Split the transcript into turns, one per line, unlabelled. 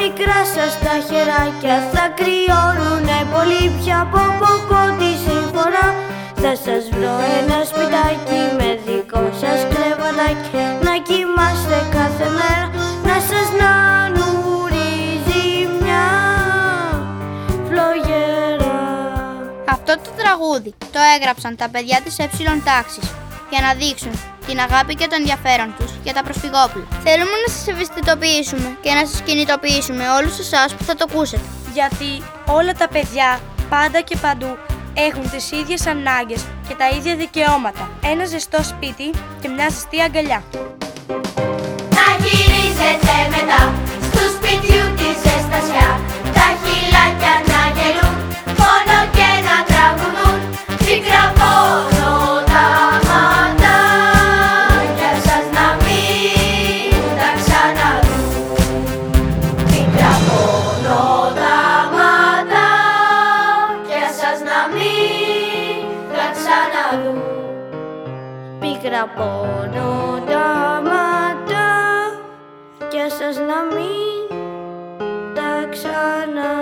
μικρά σας τα χεράκια θα κρυώνουνε πολύ πια. Πω τη συμφορά. Θα σας βρω ένα σπιτάκι με δικό σας κρεβατάκι, να κοιμάστε κάθε μέρα, να σας νανουρίζει μια φλογέρα.
Αυτό το τραγούδι το έγραψαν τα παιδιά της έψιλον τάξης για να δείξουν την αγάπη και το ενδιαφέρον τους για τα προσφυγόπουλα. Θέλουμε να σας ευαισθητοποιήσουμε και να σας κινητοποιήσουμε όλους εσάς που θα το ακούσετε.
Γιατί όλα τα παιδιά πάντα και παντού έχουν τις ίδιες ανάγκες και τα ίδια δικαιώματα. Ένα ζεστό σπίτι και μια ζεστή αγκαλιά.
Να γυρίζετε μετά στου σπιτιού τη ζεστασιά, τα χειλάκια να γελούν, μόνο και να τραγουδούν. Πίκρα πόνο τα ματάκια σας να μην τα ξαναδούν. Πίκρα πόνο τα ματάκια σας να μην τα ξαναδούν. Πίκρα πόνο τα ματάκια σας να μην τα ξαναδούν.